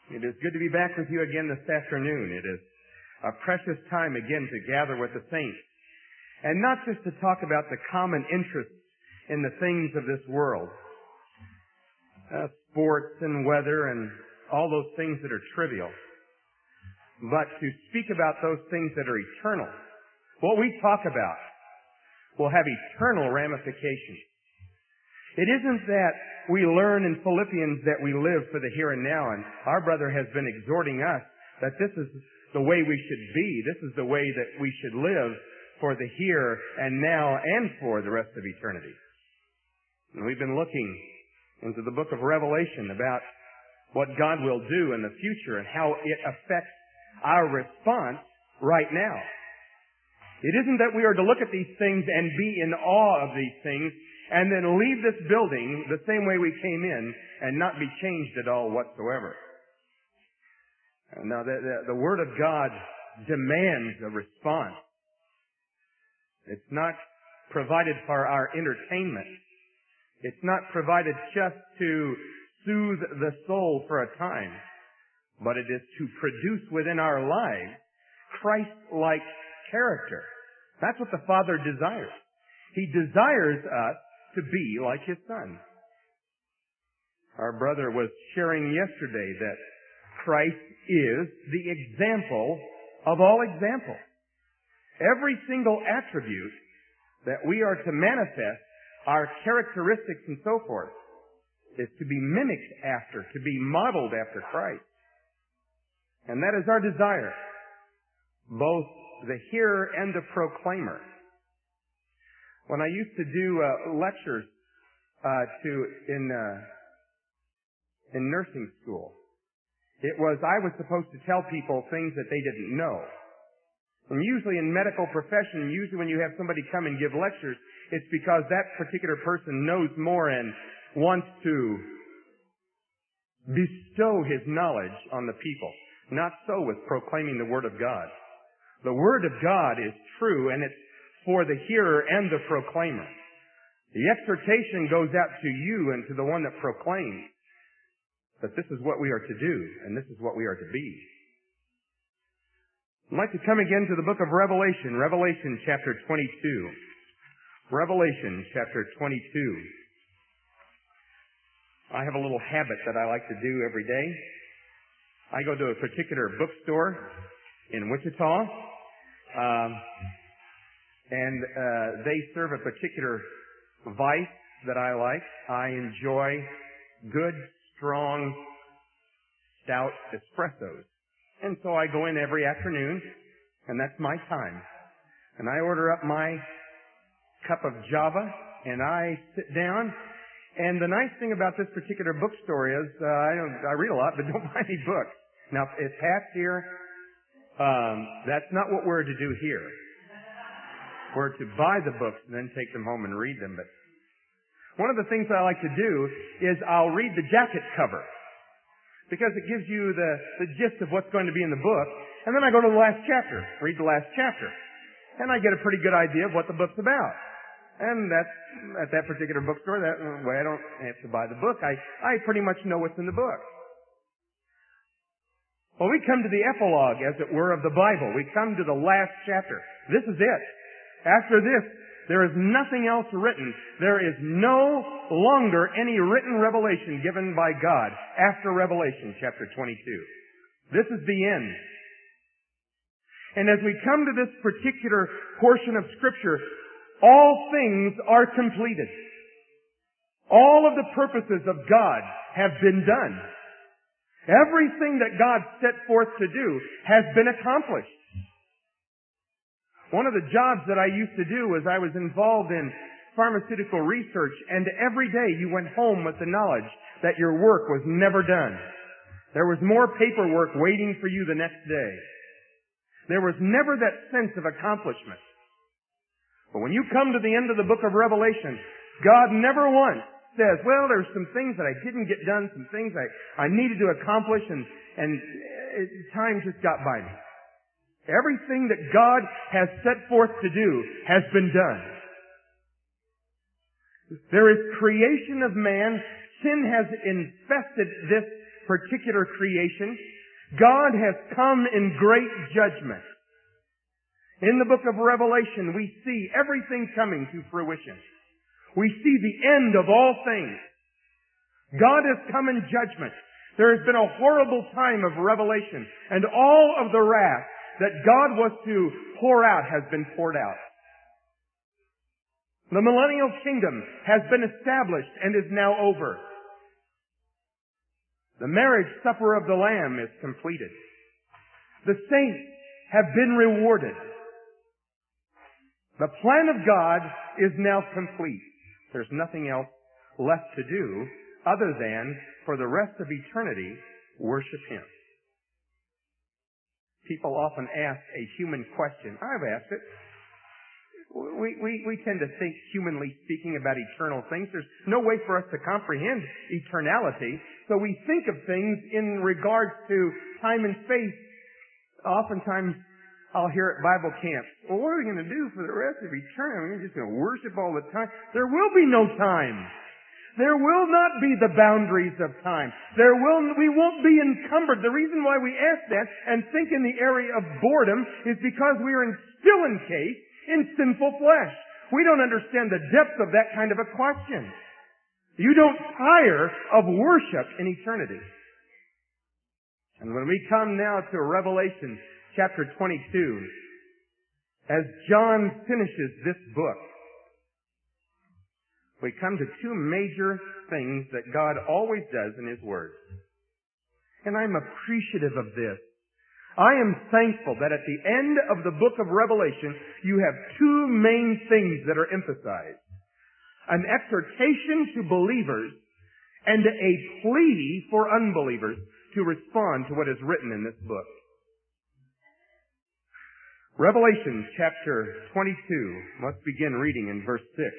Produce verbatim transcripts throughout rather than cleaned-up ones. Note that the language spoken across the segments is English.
It is good to be back with you again this afternoon. It is a precious time again to gather with the saints. And not just to talk about the common interests in the things of this world. Uh, sports and weather and all those things that are trivial. But to speak about those things that are eternal. What we talk about will have eternal ramifications. It isn't that we learn in Philippians that we live for the here and now, and our brother has been exhorting us that this is the way we should be. This is the way that we should live for the here and now and for the rest of eternity. And we've been looking into the book of Revelation about what God will do in the future and how it affects our response right now. It isn't that we are to look at these things and be in awe of these things and then leave this building the same way we came in and not be changed at all whatsoever. Now, the, the, the Word of God demands a response. It's not provided for our entertainment. It's not provided just to soothe the soul for a time, but it is to produce within our lives Christ-like character. That's what the Father desires. He desires us to be like His Son. Our brother was sharing yesterday that Christ is the example of all examples. Every single attribute that we are to manifest, our characteristics and so forth, is to be mimicked after, to be modeled after Christ. And that is our desire, both the hearer and the proclaimer. When I used to do uh, lectures uh, to in uh, in nursing school, it was I was supposed to tell people things that they didn't know. And usually in medical profession, usually when you have somebody come and give lectures, it's because that particular person knows more and wants to bestow his knowledge on the people. Not so with proclaiming the Word of God. The Word of God is true, and it's for the hearer and the proclaimer. The exhortation goes out to you and to the one that proclaims that this is what we are to do, and this is what we are to be. I'd like to come again to the book of Revelation, Revelation chapter twenty-two. Revelation chapter twenty-two. I have a little habit that I like to do every day. I go to a particular bookstore in Wichita, um, and uh, they serve a particular vice that I like. I enjoy good, strong, stout espressos. And so I go in every afternoon, and that's my time. And I order up my cup of Java, and I sit down. And the nice thing about this particular bookstore is, uh, I don't, I read a lot, but don't buy any books. Now, if Pat's here, um, that's not what we're to do here. We're to buy the books and then take them home and read them. But one of the things I like to do is I'll read the jacket cover, because it gives you the, the gist of what's going to be in the book. And then I go to the last chapter, read the last chapter. And I get a pretty good idea of what the book's about. And that's, at that particular bookstore, that way I don't have to buy the book. I, I pretty much know what's in the book. Well, we come to the epilogue, as it were, of the Bible. We come to the last chapter. This is it. After this, there is nothing else written. There is no longer any written revelation given by God after Revelation chapter twenty-two. This is the end. And as we come to this particular portion of Scripture, all things are completed. All of the purposes of God have been done. Everything that God set forth to do has been accomplished. One of the jobs that I used to do was I was involved in pharmaceutical research, and every day you went home with the knowledge that your work was never done. There was more paperwork waiting for you the next day. There was never that sense of accomplishment. But when you come to the end of the book of Revelation, God never once says, well, there's some things that I didn't get done, some things I, I needed to accomplish, and, and it, time just got by me. Everything that God has set forth to do has been done. There is creation of man. Sin has infested this particular creation, God has come in great judgment. In the book of Revelation, we see everything coming to fruition. We see the end of all things. God has come in judgment. There has been a horrible time of revelation, and all of the wrath that God was to pour out has been poured out. The millennial kingdom has been established and is now over. The marriage supper of the Lamb is completed. The saints have been rewarded. The plan of God is now complete. There's nothing else left to do other than, for the rest of eternity, worship Him. People often ask a human question. I've asked it. We, we, we tend to think, humanly speaking, about eternal things. There's no way for us to comprehend eternality. So we think of things in regards to time and space. Oftentimes, I'll hear at Bible camps, well, what are we going to do for the rest of eternity? We're just going to worship all the time. There will be no time. There will not be the boundaries of time. There will, we won't be encumbered. The reason why we ask that and think in the area of boredom is because we are in, still encased in sinful flesh. We don't understand the depth of that kind of a question. You don't tire of worship in eternity. And when we come now to Revelation chapter twenty-two, as John finishes this book, we come to two major things that God always does in His Word. And I'm appreciative of this. I am thankful that at the end of the book of Revelation, you have two main things that are emphasized. An exhortation to believers and a plea for unbelievers to respond to what is written in this book. Revelation chapter twenty-two, let's begin reading in verse six.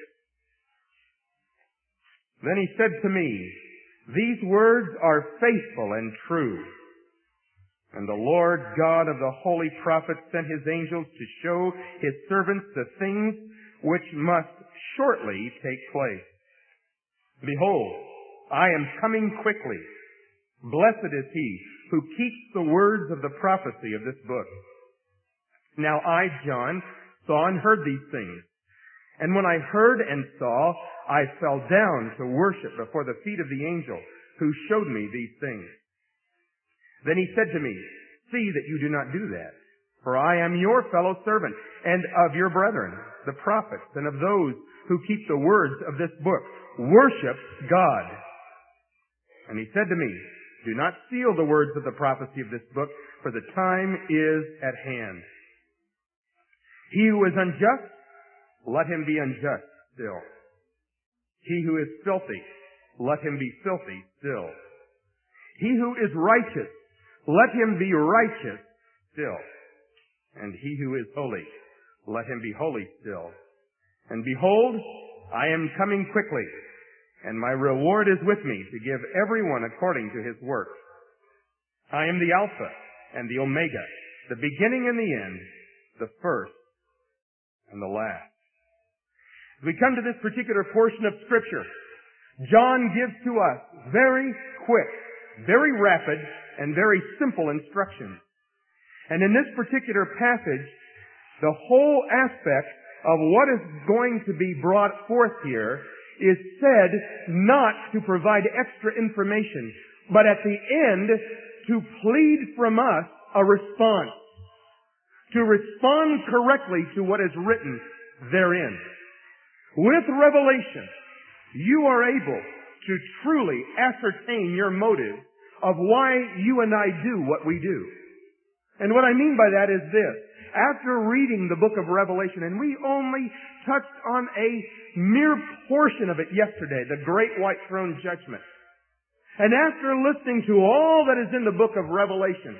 Then He said to me, "These words are faithful and true. And the Lord God of the holy prophets sent His angels to show His servants the things which must shortly take place. Behold, I am coming quickly. Blessed is he who keeps the words of the prophecy of this book." Now I, John, saw and heard these things. And when I heard and saw, I fell down to worship before the feet of the angel who showed me these things. Then he said to me, "See that you do not do that, for I am your fellow servant and of your brethren, the prophets, and of those who keep the words of this book. Worship God." And he said to me, "Do not seal the words of the prophecy of this book, for the time is at hand. He who is unjust, let him be unjust still. He who is filthy, let him be filthy still. He who is righteous, let him be righteous still. And he who is holy, let him be holy still. And behold, I am coming quickly, and my reward is with me to give everyone according to his work. I am the Alpha and the Omega, the beginning and the end, the first and the last." As we come to this particular portion of Scripture, John gives to us very quick, very rapid, and very simple instructions. And in this particular passage, the whole aspect of what is going to be brought forth here is said not to provide extra information, but at the end to plead from us a response, to respond correctly to what is written therein. With revelation, you are able to truly ascertain your motive of why you and I do what we do. And what I mean by that is this. After reading the book of Revelation, and we only touched on a mere portion of it yesterday, the great white throne judgment. And after listening to all that is in the book of Revelation,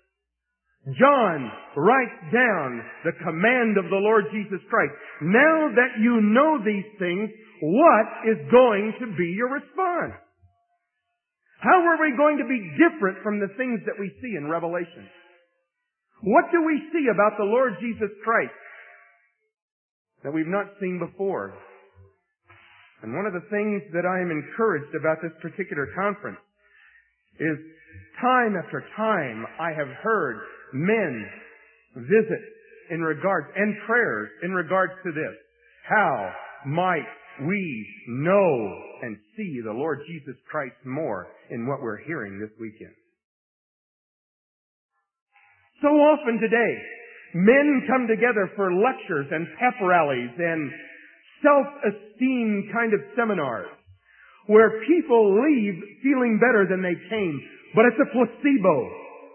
John writes down the command of the Lord Jesus Christ. Now that you know these things, what is going to be your response? How are we going to be different from the things that we see in Revelation? What do we see about the Lord Jesus Christ that we've not seen before? And one of the things that I am encouraged about this particular conference is Time after time, I have heard men visit in regards, and prayers in regards to this. How might we know and see the Lord Jesus Christ more in what we're hearing this weekend? So often today, men come together for lectures and pep rallies and self-esteem kind of seminars where people leave feeling better than they came, but it's a placebo.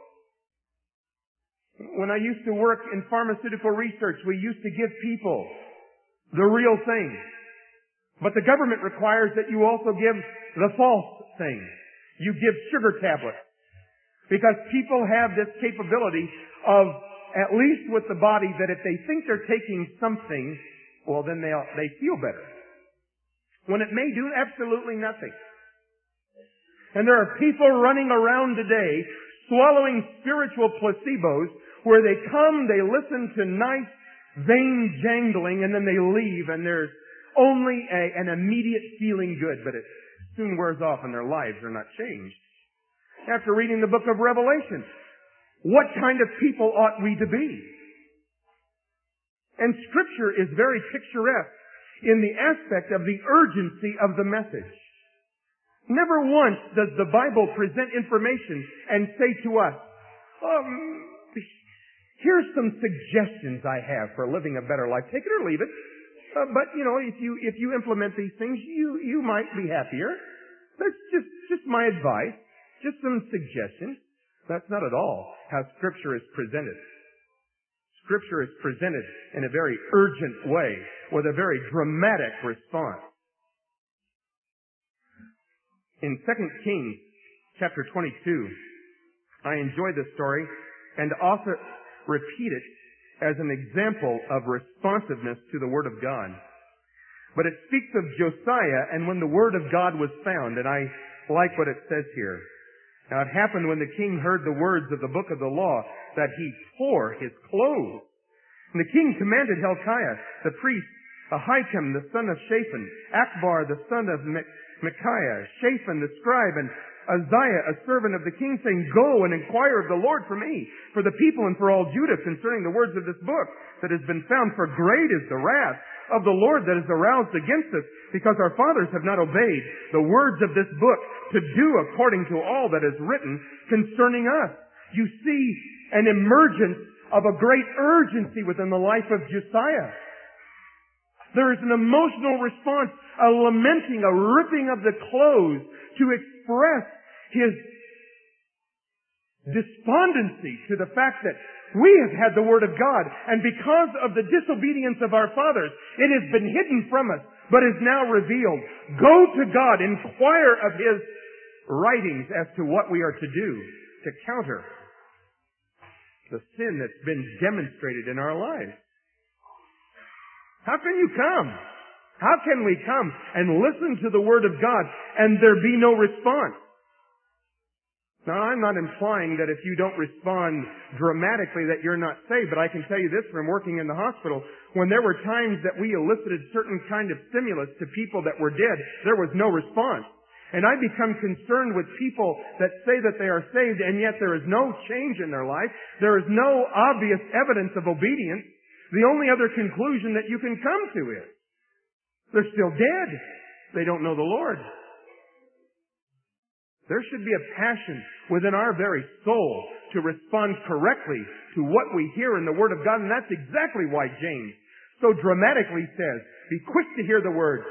When I used to work in pharmaceutical research, we used to give people the real thing. But the government requires that you also give the false thing. You give sugar tablets. Because people have this capability of, at least with the body, that if they think they're taking something, well, then they they feel better. When it may do absolutely nothing. And there are people running around today swallowing spiritual placebos where they come, they listen to nice, vain jangling, and then they leave, and there's only a, an immediate feeling good, but it soon wears off and their lives are not changed. After reading the book of Revelation, what kind of people ought we to be? And Scripture is very picturesque in the aspect of the urgency of the message. Never once does the Bible present information and say to us, um, here's some suggestions I have for living a better life. Take it or leave it. Uh, but, you know, if you if you implement these things, you, you might be happier. That's just, just my advice. Just some suggestions. That's not at all how Scripture is presented. Scripture is presented in a very urgent way with a very dramatic response. In Second Kings chapter twenty-two, I enjoy this story and often repeat it as an example of responsiveness to the Word of God. But it speaks of Josiah and when the Word of God was found, and I like what it says here. Now it happened when the king heard the words of the book of the law that he tore his clothes. And the king commanded Hilkiah, the priest, Ahikam, the son of Shaphan, Akbar, the son of Micaiah, Shaphan, the scribe, and Uzziah, a servant of the king, saying, Go and inquire of the Lord for me, for the people and for all Judah concerning the words of this book that has been found, for great is the wrath of the Lord that is aroused against us, because our fathers have not obeyed the words of this book to do according to all that is written concerning us. You see an emergence of a great urgency within the life of Josiah. There is an emotional response, a lamenting, a ripping of the clothes to express his despondency to the fact that we have had the Word of God, and because of the disobedience of our fathers, it has been hidden from us, but is now revealed. Go to God, inquire of His writings as to what we are to do to counter the sin that's been demonstrated in our lives. How can you come? How can we come and listen to the Word of God and there be no response? Now, I'm not implying that if you don't respond dramatically that you're not saved, but I can tell you this from working in the hospital. When there were times that we elicited certain kind of stimulus to people that were dead, there was no response. And I become concerned with people that say that they are saved and yet there is no change in their life. There is no obvious evidence of obedience. The only other conclusion that you can come to is they're still dead. They don't know the Lord. There should be a passion within our very soul to respond correctly to what we hear in the Word of God, and that's exactly why James so dramatically says, be quick to hear the Word.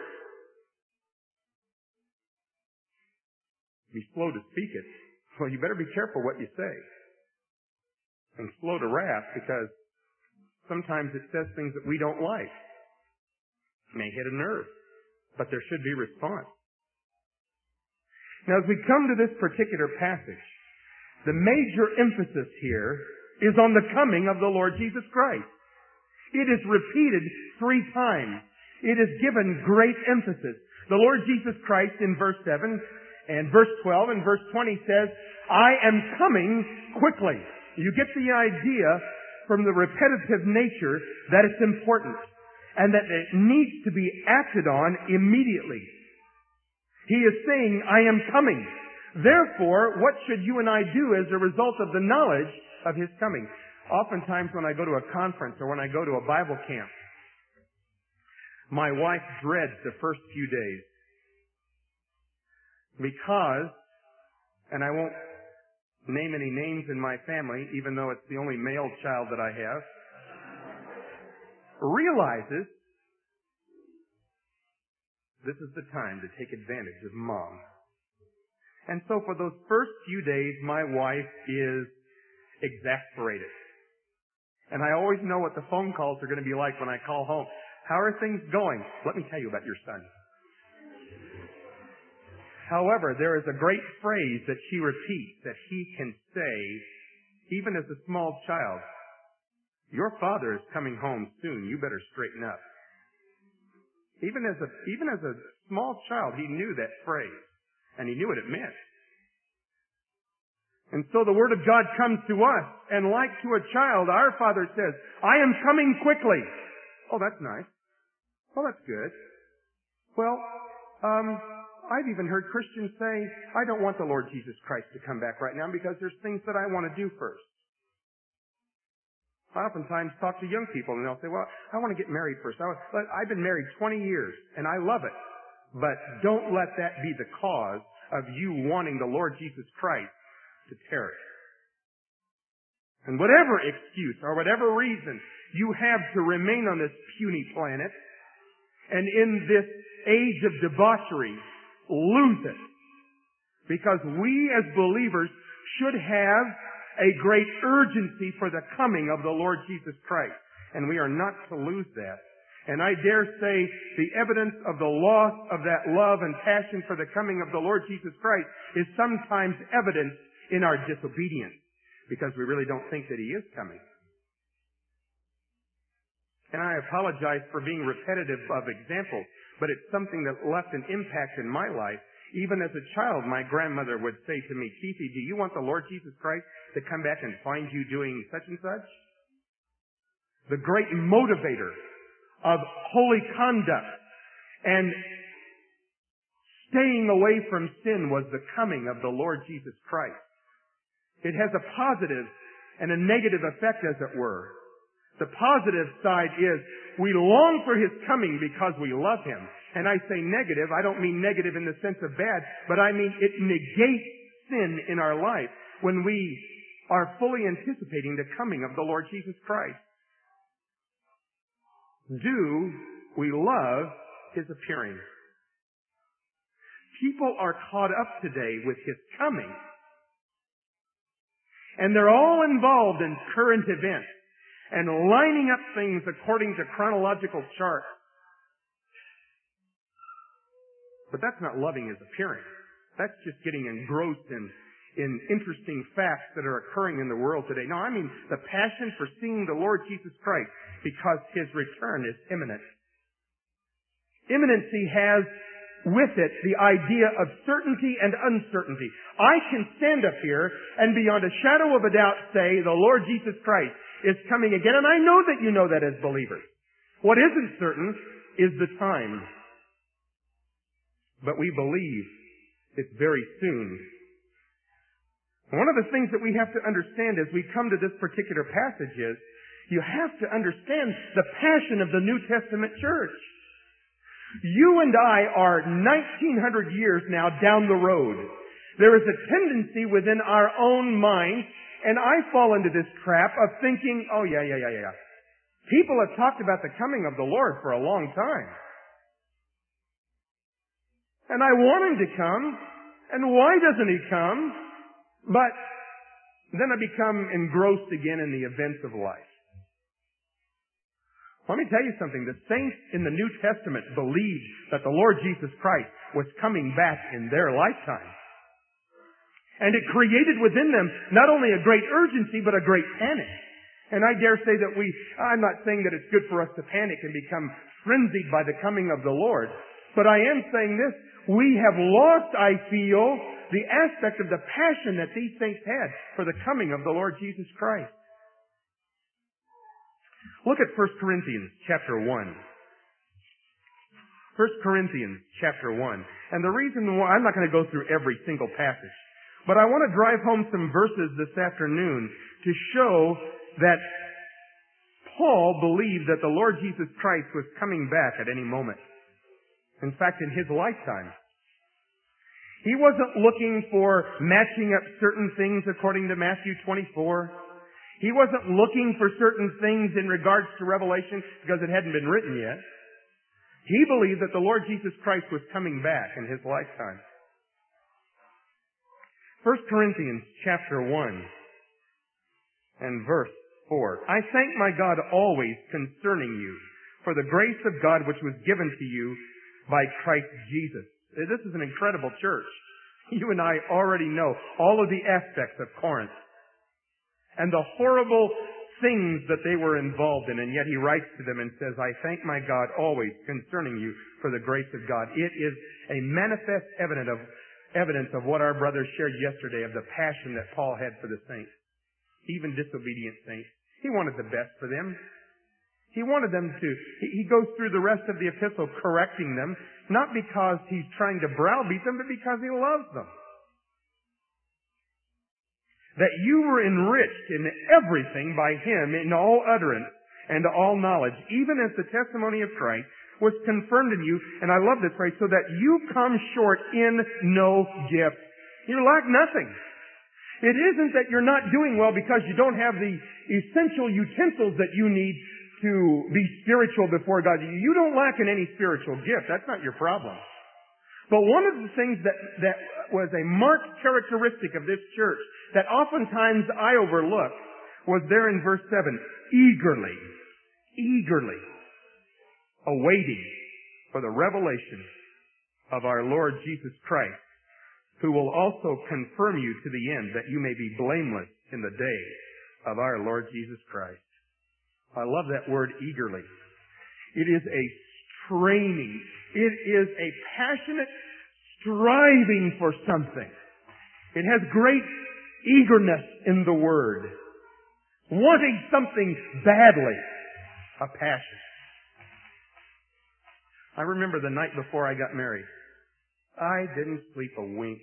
Be slow to speak it. Well, you better be careful what you say. And slow to wrath, because sometimes it says things that we don't like. It may hit a nerve, but there should be response. Now, as we come to this particular passage, the major emphasis here is on the coming of the Lord Jesus Christ. It is repeated three times. It is given great emphasis. The Lord Jesus Christ in verse seven and verse twelve and verse twenty says, I am coming quickly. You get the idea from the repetitive nature that it's important and that it needs to be acted on immediately. He is saying, I am coming. Therefore, what should you and I do as a result of the knowledge of His coming? Oftentimes when I go to a conference or when I go to a Bible camp, my wife dreads the first few days because, and I won't name any names in my family, even though it's the only male child that I have, realizes this is the time to take advantage of Mom. And so for those first few days, my wife is exasperated. And I always know what the phone calls are going to be like when I call home. How are things going? Let me tell you about your son. However, there is a great phrase that she repeats that he can say, even as a small child. Your father is coming home soon. You better straighten up. Even as a, even as a small child, he knew that phrase. And he knew what it meant. And so the Word of God comes to us, and like to a child, our Father says, I am coming quickly. Oh, that's nice. Oh, that's good. Well, um, I've even heard Christians say, I don't want the Lord Jesus Christ to come back right now because there's things that I want to do first. I oftentimes talk to young people, and they'll say, well, I want to get married first. I, I've been married twenty years, and I love it. But don't let that be the cause of you wanting the Lord Jesus Christ to tarry. And whatever excuse or whatever reason you have to remain on this puny planet and in this age of debauchery, lose it. Because we as believers should have a great urgency for the coming of the Lord Jesus Christ. And we are not to lose that. And I dare say the evidence of the loss of that love and passion for the coming of the Lord Jesus Christ is sometimes evident in our disobedience, because we really don't think that He is coming. And I apologize for being repetitive of examples, but it's something that left an impact in my life. Even as a child, my grandmother would say to me, Keithy, do you want the Lord Jesus Christ to come back and find you doing such and such? The great motivator of holy conduct and staying away from sin was the coming of the Lord Jesus Christ. It has a positive and a negative effect, as it were. The positive side is we long for His coming because we love Him. And I say negative, I don't mean negative in the sense of bad, but I mean it negates sin in our life when we are fully anticipating the coming of the Lord Jesus Christ. Do we love His appearing? People are caught up today with His coming. And they're all involved in current events and lining up things according to chronological charts. But that's not loving His appearing. That's just getting engrossed in, in interesting facts that are occurring in the world today. No, I mean the passion for seeing the Lord Jesus Christ because His return is imminent. Imminency has with it the idea of certainty and uncertainty. I can stand up here and beyond a shadow of a doubt say the Lord Jesus Christ is coming again, and I know that you know that as believers. What isn't certain is the time. But we believe it's very soon. One of the things that we have to understand as we come to this particular passage is you have to understand the passion of the New Testament church. You and I are nineteen hundred years now down the road. There is a tendency within our own mind, and I fall into this trap of thinking, oh yeah, yeah, yeah, yeah. People have talked about the coming of the Lord for a long time. And I want Him to come, and why doesn't He come? But then I become engrossed again in the events of life. Let me tell you something. The saints in the New Testament believed that the Lord Jesus Christ was coming back in their lifetime. And it created within them not only a great urgency, but a great panic. And I dare say that we, I'm not saying that it's good for us to panic and become frenzied by the coming of the Lord. But I am saying this. We have lost, I feel, the aspect of the passion that these saints had for the coming of the Lord Jesus Christ. Look at First Corinthians chapter one. First Corinthians chapter one. And the reason why, I'm not going to go through every single passage. But I want to drive home some verses this afternoon to show that Paul believed that the Lord Jesus Christ was coming back at any moment. In fact, in his lifetime. He wasn't looking for matching up certain things according to Matthew twenty-four. He wasn't looking for certain things in regards to Revelation because it hadn't been written yet. He believed that the Lord Jesus Christ was coming back in his lifetime. First Corinthians chapter one and verse four. I thank my God always concerning you for the grace of God which was given to you by Christ Jesus. This is an incredible church. You and I already know all of the aspects of Corinth and the horrible things that they were involved in, and yet he writes to them and says, I thank my God always concerning you for the grace of God. It is a manifest evidence of evidence of what our brothers shared yesterday of the passion that Paul had for the saints, even disobedient saints. He wanted the best for them. He wanted them to, he goes through the rest of the epistle correcting them, not because he's trying to browbeat them, but because he loves them. That you were enriched in everything by him in all utterance and all knowledge, even as the testimony of Christ was confirmed in you, and I love this phrase, so that you come short in no gift. You lack nothing. It isn't that you're not doing well because you don't have the essential utensils that you need to be spiritual before God. You don't lack in any spiritual gift. That's not your problem. But one of the things that, that was a marked characteristic of this church that oftentimes I overlook was there in verse seven, eagerly, eagerly awaiting for the revelation of our Lord Jesus Christ, who will also confirm you to the end that you may be blameless in the day of our Lord Jesus Christ. I love that word eagerly. It is a straining. It is a passionate striving for something. It has great eagerness in the word. Wanting something badly. A passion. I remember the night before I got married. I didn't sleep a wink.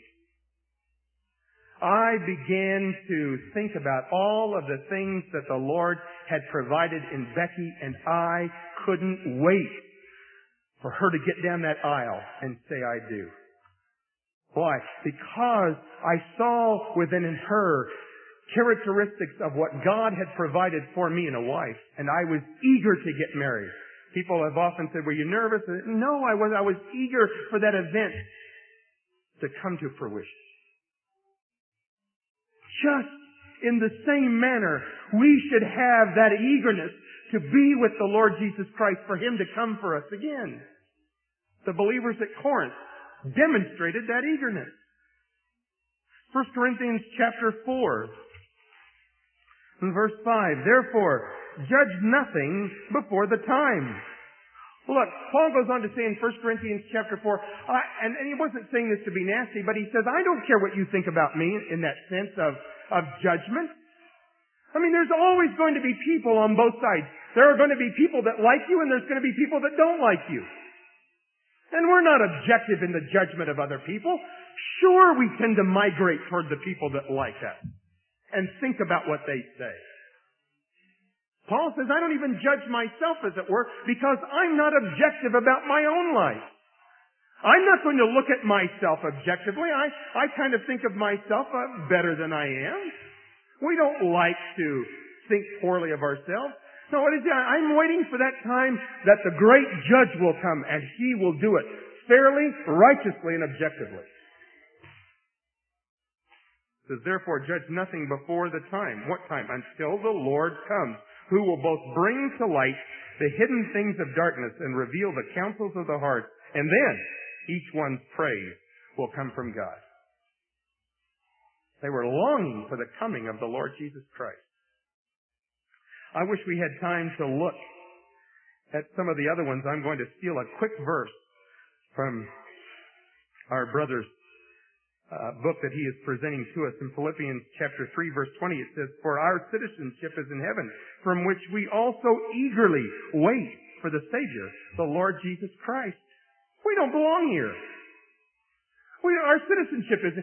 I began to think about all of the things that the Lord had provided in Becky, and I couldn't wait for her to get down that aisle and say, I do. Why? Because I saw within her characteristics of what God had provided for me in a wife, and I was eager to get married. People have often said, were you nervous? No, I was. I was eager for that event to come to fruition. Just in the same manner, we should have that eagerness to be with the Lord Jesus Christ, for Him to come for us again. The believers at Corinth demonstrated that eagerness. First Corinthians chapter four and verse five, therefore, judge nothing before the time. Look, Paul goes on to say in First Corinthians chapter four, uh, and, and he wasn't saying this to be nasty, but he says, I don't care what you think about me in that sense of, of judgment. I mean, there's always going to be people on both sides. There are going to be people that like you, and there's going to be people that don't like you. And we're not objective in the judgment of other people. Sure, we tend to migrate toward the people that like us and think about what they say. Paul says, I don't even judge myself, as it were, because I'm not objective about my own life. I'm not going to look at myself objectively. I, I kind of think of myself uh, better than I am. We don't like to think poorly of ourselves. So what is it? I'm waiting for that time that the great judge will come, and He will do it fairly, righteously, and objectively. It says, therefore, judge nothing before the time. What time? Until the Lord comes, who will both bring to light the hidden things of darkness and reveal the counsels of the heart, and then each one's praise will come from God. They were longing for the coming of the Lord Jesus Christ. I wish we had time to look at some of the other ones. I'm going to steal a quick verse from our brother's uh, book that he is presenting to us in Philippians chapter three, verse twenty. It says, for our citizenship is in heaven, from which we also eagerly wait for the Savior, the Lord Jesus Christ. We don't belong here. We, our citizenship is,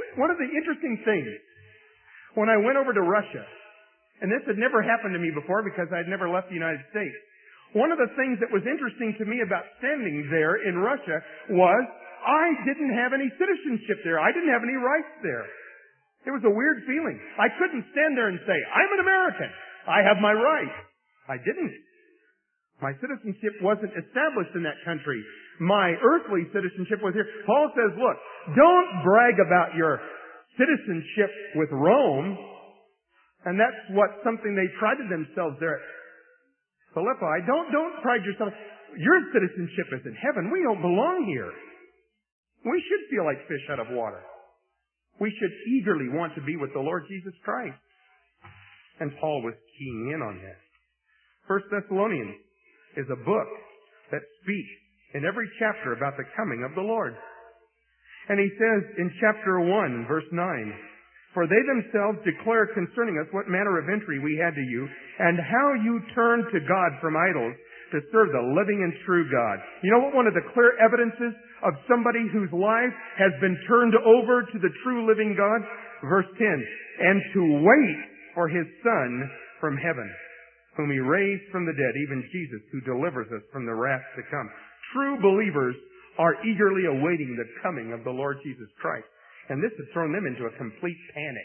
one of the interesting things, when I went over to Russia, and this had never happened to me before because I'd never left the United States, one of the things that was interesting to me about standing there in Russia was I didn't have any citizenship there. I didn't have any rights there. It was a weird feeling. I couldn't stand there and say, I'm an American. I have my rights. I didn't. My citizenship wasn't established in that country. My earthly citizenship was here. Paul says, look, don't brag about your citizenship with Rome. And that's what something they prided themselves there at Philippi. Don't, don't pride yourself. Your citizenship is in heaven. We don't belong here. We should feel like fish out of water. We should eagerly want to be with the Lord Jesus Christ. And Paul was keying in on that. First Thessalonians is a book that speaks in every chapter about the coming of the Lord. And he says in chapter one, verse nine, for they themselves declare concerning us what manner of entry we had to you, and how you turned to God from idols to serve the living and true God. You know what one of the clear evidences of somebody whose life has been turned over to the true living God? Verse ten, and to wait for his Son from heaven, whom he raised from the dead, even Jesus, who delivers us from the wrath to come. True believers are eagerly awaiting the coming of the Lord Jesus Christ. And this has thrown them into a complete panic.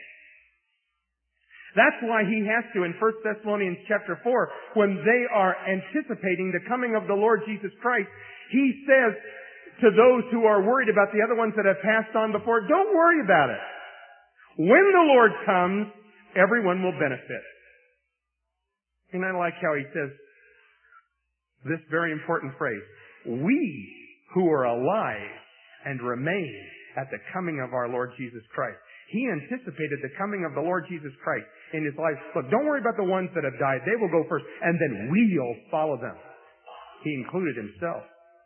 That's why he has to, in First Thessalonians chapter four, when they are anticipating the coming of the Lord Jesus Christ, he says to those who are worried about the other ones that have passed on before, don't worry about it. When the Lord comes, everyone will benefit. And I like how he says this very important phrase, we who are alive and remain at the coming of our Lord Jesus Christ. He anticipated the coming of the Lord Jesus Christ in his life. Look, don't worry about the ones that have died. They will go first, and then we'll follow them. He included himself.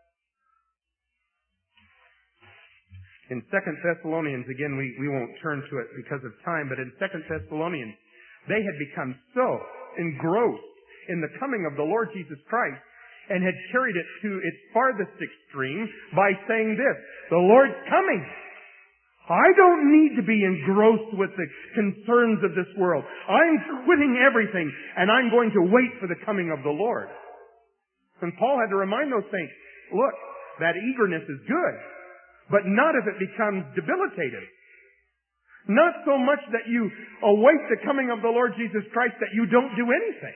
In Second Thessalonians, again, we, we won't turn to it because of time, but in Second Thessalonians, they had become so engrossed in the coming of the Lord Jesus Christ and had carried it to its farthest extreme by saying this, the Lord's coming. I don't need to be engrossed with the concerns of this world. I'm quitting everything and I'm going to wait for the coming of the Lord. And Paul had to remind those saints, look, that eagerness is good, but not if it becomes debilitative. Not so much that you await the coming of the Lord Jesus Christ that you don't do anything.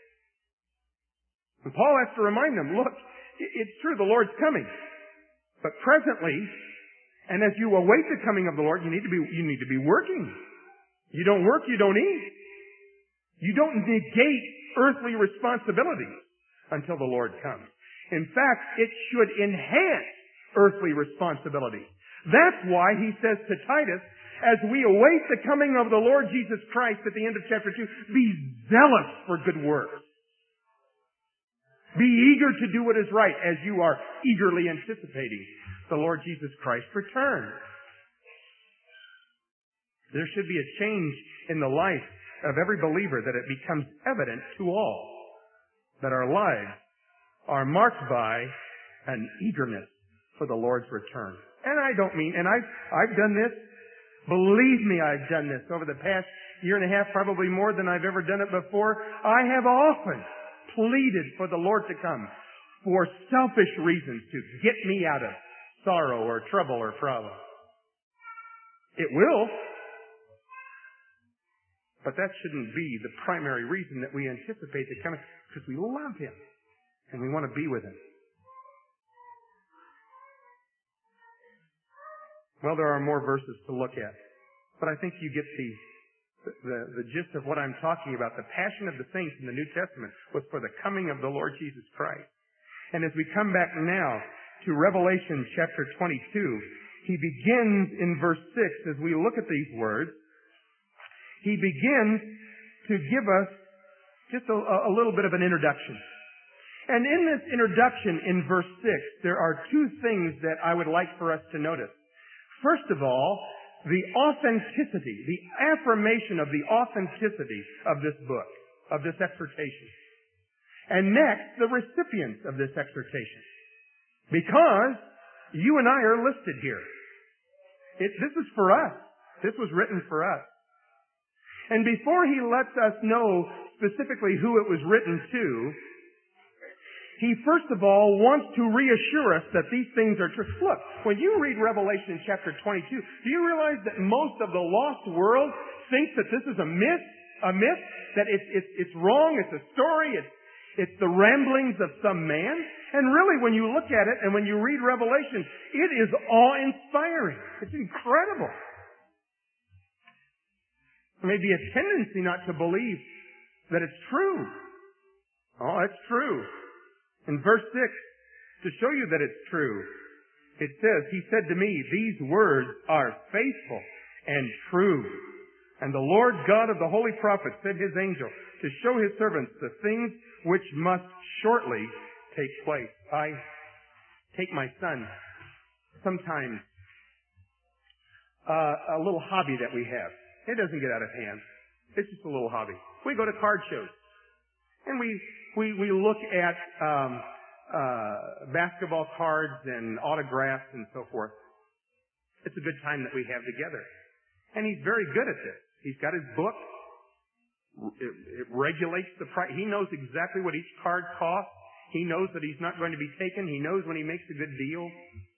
And Paul has to remind them, look, it's true, the Lord's coming. But presently, and as you await the coming of the Lord, you need to be, you need to be working. You don't work, you don't eat. You don't negate earthly responsibilities until the Lord comes. In fact, it should enhance earthly responsibilities. That's why he says to Titus, as we await the coming of the Lord Jesus Christ at the end of chapter two, be zealous for good works. Be eager to do what is right as you are eagerly anticipating the Lord Jesus Christ's return. There should be a change in the life of every believer that it becomes evident to all that our lives are marked by an eagerness for the Lord's return. And I don't mean, and I've, I've done this, believe me, I've done this over the past year and a half, probably more than I've ever done it before. I have often pleaded for the Lord to come for selfish reasons to get me out of sorrow or trouble or problem. It will, but that shouldn't be the primary reason that we anticipate the coming, because we love Him and we want to be with Him. Well, there are more verses to look at, but I think you get the The, the gist of what I'm talking about. The passion of the saints in the New Testament was for the coming of the Lord Jesus Christ. And as we come back now to Revelation chapter twenty-two, he begins in verse six, as we look at these words, he begins to give us just a, a little bit of an introduction. And in this introduction in verse six, there are two things that I would like for us to notice. First of all, the authenticity, the affirmation of the authenticity of this book, of this exhortation. And next, the recipients of this exhortation. Because you and I are listed here. It, this is for us. This was written for us. And before he lets us know specifically who it was written to, he first of all wants to reassure us that these things are true. Look, when you read Revelation chapter twenty-two, do you realize that most of the lost world thinks that this is a myth? A myth? That it's, it's, it's wrong, it's a story, it's, it's the ramblings of some man? And really, when you look at it and when you read Revelation, it is awe-inspiring. It's incredible. There may be a tendency not to believe that it's true. Oh, it's true. In verse six, to show you that it's true, it says, he said to me, these words are faithful and true. And the Lord God of the holy prophets sent his angel to show his servants the things which must shortly take place. I take my son sometimes, uh, a little hobby that we have. It doesn't get out of hand. It's just a little hobby. We go to card shows. And we, we, we look at, um, uh, basketball cards and autographs and so forth. It's a good time that we have together. And he's very good at this. He's got his book. It, it regulates the price. He knows exactly what each card costs. He knows that he's not going to be taken. He knows when he makes a good deal.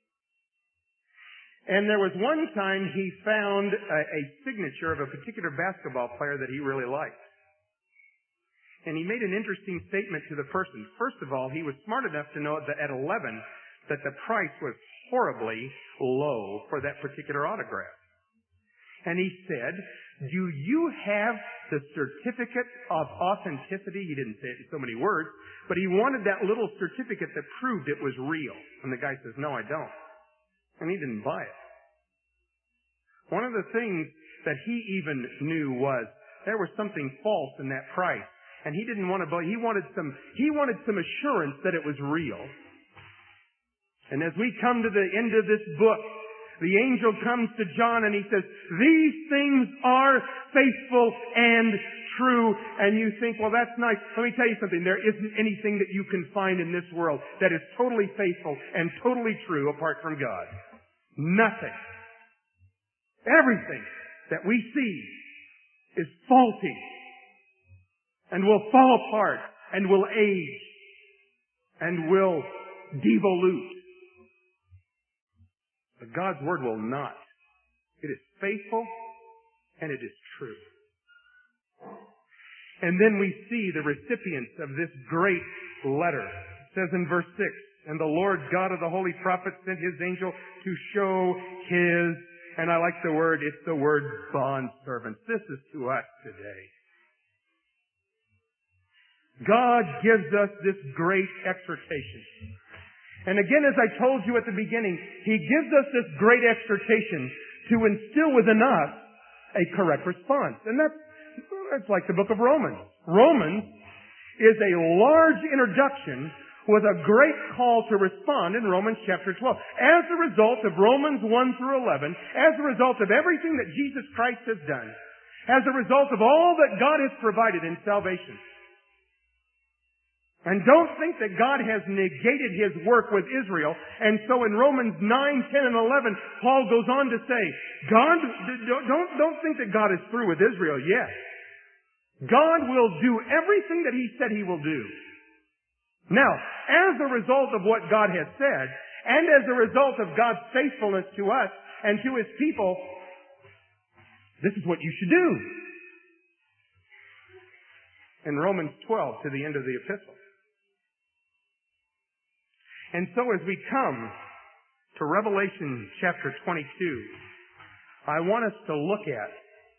And there was one time he found a, a signature of a particular basketball player that he really liked. And he made an interesting statement to the person. First of all, he was smart enough to know that at eleven, that the price was horribly low for that particular autograph. And he said, do you have the certificate of authenticity? He didn't say it in so many words, but he wanted that little certificate that proved it was real. And the guy says, no, I don't. And he didn't buy it. One of the things that he even knew was there was something false in that price. And he didn't want to buy, he wanted some, he wanted some assurance that it was real. And as we come to the end of this book, the angel comes to John and he says, these things are faithful and true. And you think, well, that's nice. Let me tell you something. There isn't anything that you can find in this world that is totally faithful and totally true apart from God. Nothing. Everything that we see is faulty and will fall apart and will age and will devolute. But God's Word will not. It is faithful and it is true. And then we see the recipients of this great letter. It says in verse six, and the Lord God of the holy prophets sent his angel to show his, and I like the word, it's the word bondservants. This is to us today. God gives us this great exhortation. And again, as I told you at the beginning, he gives us this great exhortation to instill within us a correct response. And that's, that's like the book of Romans. Romans is a large introduction with a great call to respond in Romans chapter twelve. As a result of Romans one through eleven, as a result of everything that Jesus Christ has done, as a result of all that God has provided in salvation. And don't think that God has negated his work with Israel. And so in Romans nine, ten, and eleven, Paul goes on to say, God, don't, don't think that God is through with Israel yet. God will do everything that he said he will do. Now, as a result of what God has said, and as a result of God's faithfulness to us and to his people, this is what you should do. In Romans twelve, to the end of the epistle. And so as we come to Revelation chapter twenty-two, I want us to look at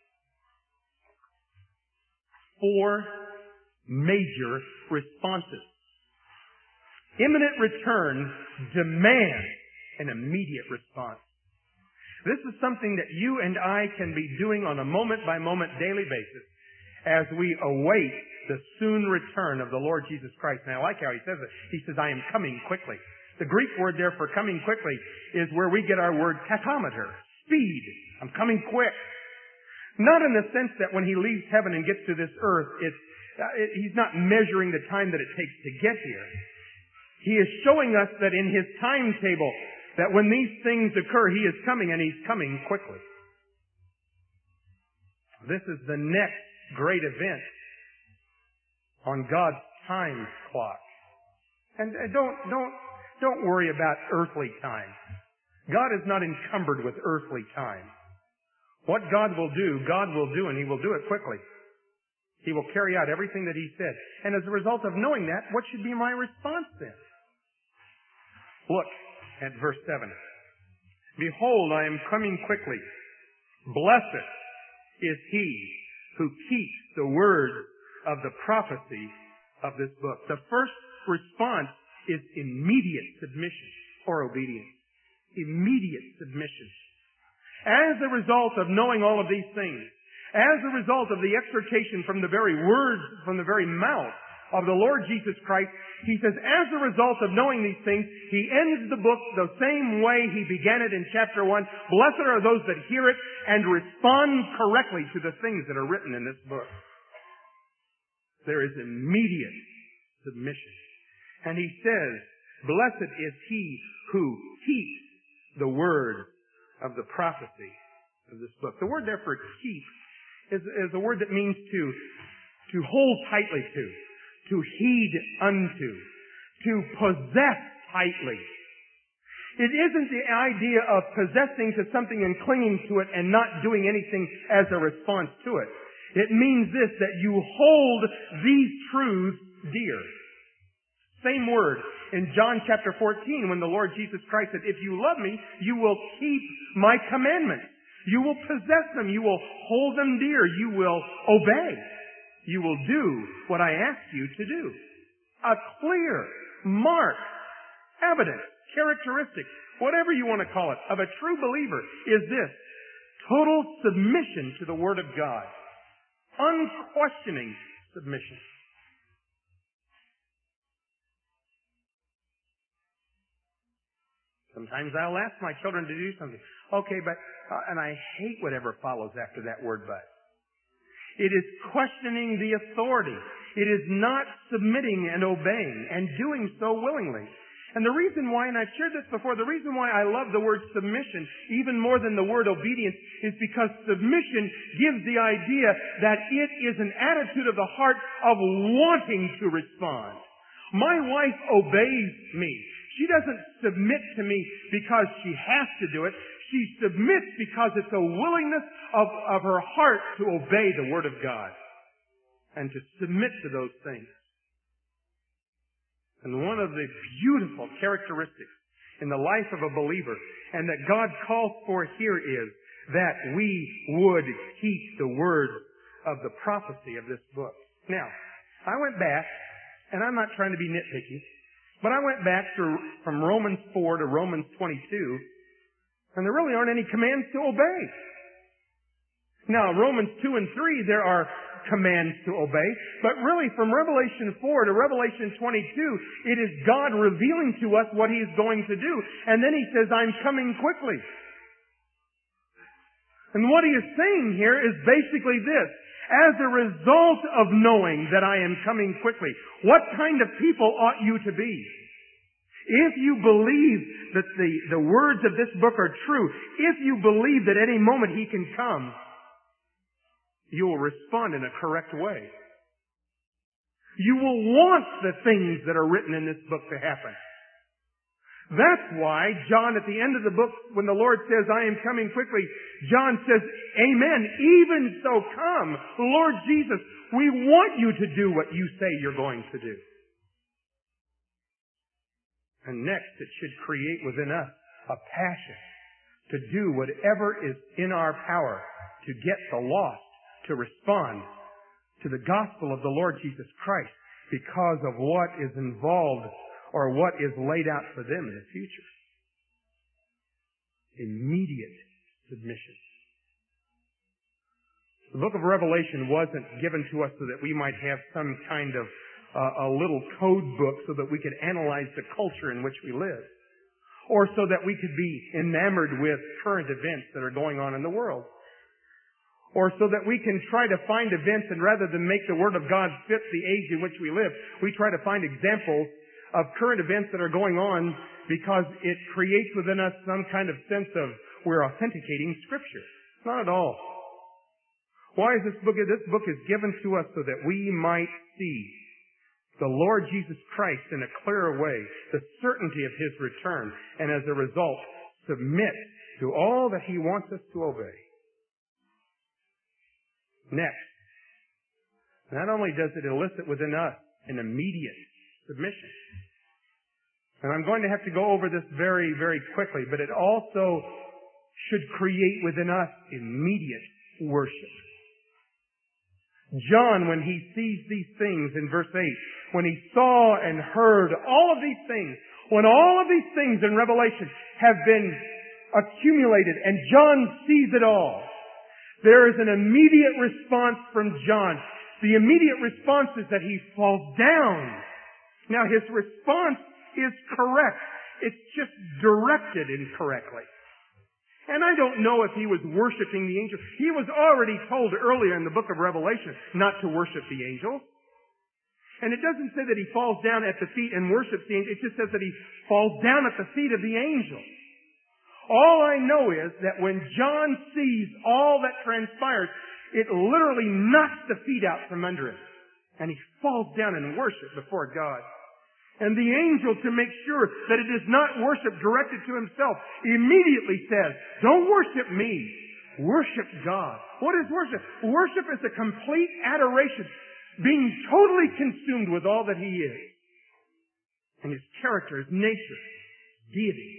four major responses. Imminent return demands an immediate response. This is something that you and I can be doing on a moment-by-moment daily basis as we await the soon return of the Lord Jesus Christ. And I like how he says it. He says, I am coming quickly. The Greek word there for coming quickly is where we get our word tachymeter, speed. I'm coming quick. Not in the sense that when he leaves heaven and gets to this earth, it's, uh, it, he's not measuring the time that it takes to get here. He is showing us that in his timetable, that when these things occur, he is coming and he's coming quickly. This is the next great event on God's time clock. And don't, don't, don't worry about earthly time. God is not encumbered with earthly time. What God will do, God will do, and He will do it quickly. He will carry out everything that He said. And as a result of knowing that, what should be my response then? Look at verse seven. Behold, I am coming quickly. Blessed is he who keeps the word of the prophecy of this book. The first response is immediate submission or obedience. Immediate submission. As a result of knowing all of these things, as a result of the exhortation from the very words, from the very mouth of the Lord Jesus Christ, He says, as a result of knowing these things, He ends the book the same way He began it in chapter one. Blessed are those that hear it and respond correctly to the things that are written in this book. There is immediate submission. And He says, blessed is he who keeps the word of the prophecy of this book. The word there for keep is, is a word that means to, to hold tightly to, to heed unto, to possess tightly. It isn't the idea of possessing to something and clinging to it and not doing anything as a response to it. It means this, that you hold these truths dear. Same word in John chapter fourteen when the Lord Jesus Christ said, if you love me, you will keep my commandments. You will possess them. You will hold them dear. You will obey. You will do what I ask you to do. A clear mark, evidence, characteristic, whatever you want to call it, of a true believer is this: total submission to the Word of God. Unquestioning submission. Sometimes I'll ask my children to do something. Okay, but, uh, and I hate whatever follows after that word but. It is questioning the authority. It is not submitting and obeying and doing so willingly. And the reason why, and I've shared this before, the reason why I love the word submission even more than the word obedience is because submission gives the idea that it is an attitude of the heart of wanting to respond. My wife obeys me. She doesn't submit to me because she has to do it. She submits because it's a willingness of, of her heart to obey the Word of God and to submit to those things. And one of the beautiful characteristics in the life of a believer and that God calls for here is that we would keep the words of the prophecy of this book. Now, I went back, and I'm not trying to be nitpicky, but I went back to, from Romans four to Romans twenty-two, and there really aren't any commands to obey. Now, Romans two and three, there are commands to obey, but really from Revelation four to Revelation twenty-two, it is God revealing to us what He is going to do. And then He says, I'm coming quickly. And what He is saying here is basically this: as a result of knowing that I am coming quickly, what kind of people ought you to be? If you believe that the, the words of this book are true, if you believe that any moment He can come, you will respond in a correct way. You will want the things that are written in this book to happen. That's why John, at the end of the book, when the Lord says, I am coming quickly, John says, Amen, even so come. Lord Jesus, we want you to do what you say you're going to do. And next, it should create within us a passion to do whatever is in our power to get the lost to respond to the gospel of the Lord Jesus Christ because of what is involved or what is laid out for them in the future. Immediate submission. The book of Revelation wasn't given to us so that we might have some kind of uh, a little code book so that we could analyze the culture in which we live, or so that we could be enamored with current events that are going on in the world, or so that we can try to find events and rather than make the Word of God fit the age in which we live, we try to find examples of current events that are going on because it creates within us some kind of sense of we're authenticating Scripture. Not at all. Why is this book? This book is given to us so that we might see the Lord Jesus Christ in a clearer way, the certainty of His return, and as a result, submit to all that He wants us to obey. Next, not only does it elicit within us an immediate submission, and I'm going to have to go over this very, very quickly, but it also should create within us immediate worship. John, when he sees these things in verse eight, when he saw and heard all of these things, when all of these things in Revelation have been accumulated and John sees it all, there is an immediate response from John. The immediate response is that he falls down. Now his response is correct. It's just directed incorrectly. And I don't know if he was worshiping the angels. He was already told earlier in the book of Revelation not to worship the angels. And it doesn't say that he falls down at the feet and worships the angels. It just says that he falls down at the feet of the angels. All I know is that when John sees all that transpires, it literally knocks the feet out from under him. And he falls down in worship before God. And the angel, to make sure that it is not worship directed to himself, immediately says, don't worship me. Worship God. What is worship? Worship is a complete adoration, being totally consumed with all that He is. And His character, His nature, deity.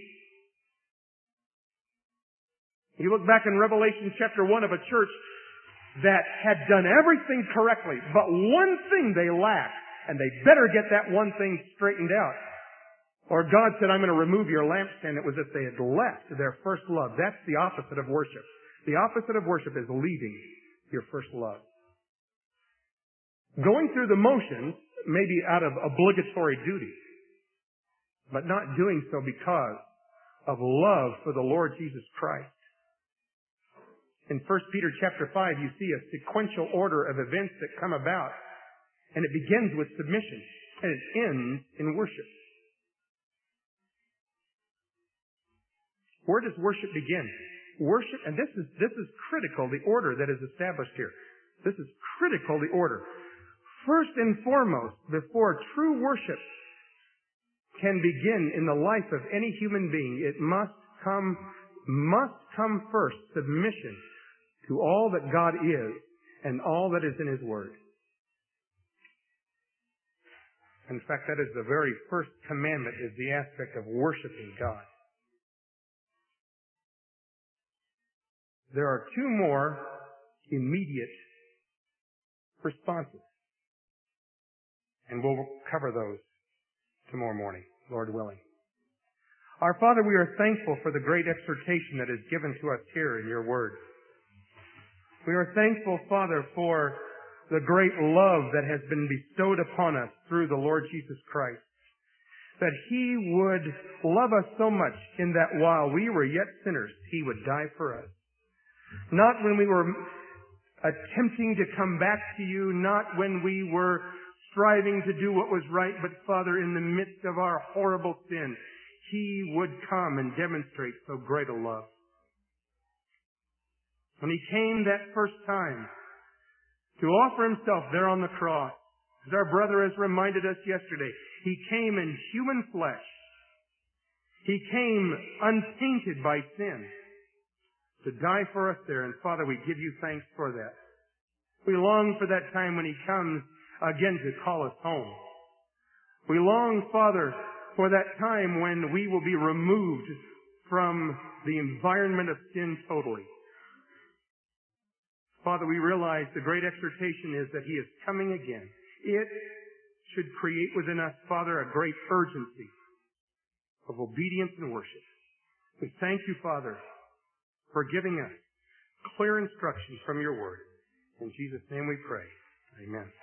You look back in Revelation chapter one of a church that had done everything correctly, but one thing they lacked. And they better get that one thing straightened out. Or God said, I'm going to remove your lampstand. It was if they had left their first love. That's the opposite of worship. The opposite of worship is leaving your first love. Going through the motions may be out of obligatory duty, but not doing so because of love for the Lord Jesus Christ. In First Peter chapter five, you see a sequential order of events that come about. And it begins with submission, and it ends in worship. Where does worship begin? Worship, and this is, this is critical, the order that is established here. This is critical, the order. First and foremost, before true worship can begin in the life of any human being, it must come, must come first, submission to all that God is and all that is in His Word. In fact, that is the very first commandment, is the aspect of worshiping God. There are two more immediate responses. And we'll cover those tomorrow morning, Lord willing. Our Father, we are thankful for the great exhortation that is given to us here in your word. We are thankful, Father, for the great love that has been bestowed upon us through the Lord Jesus Christ. That He would love us so much in that while we were yet sinners, He would die for us. Not when we were attempting to come back to you, not when we were striving to do what was right, but Father, in the midst of our horrible sin, He would come and demonstrate so great a love. When He came that first time, to offer Himself there on the cross. As our brother has reminded us yesterday, He came in human flesh. He came untainted by sin to die for us there. And Father, we give you thanks for that. We long for that time when He comes again to call us home. We long, Father, for that time when we will be removed from the environment of sin totally. Father, we realize the great exhortation is that He is coming again. It should create within us, Father, a great urgency of obedience and worship. We thank you, Father, for giving us clear instruction from your word. In Jesus' name we pray. Amen.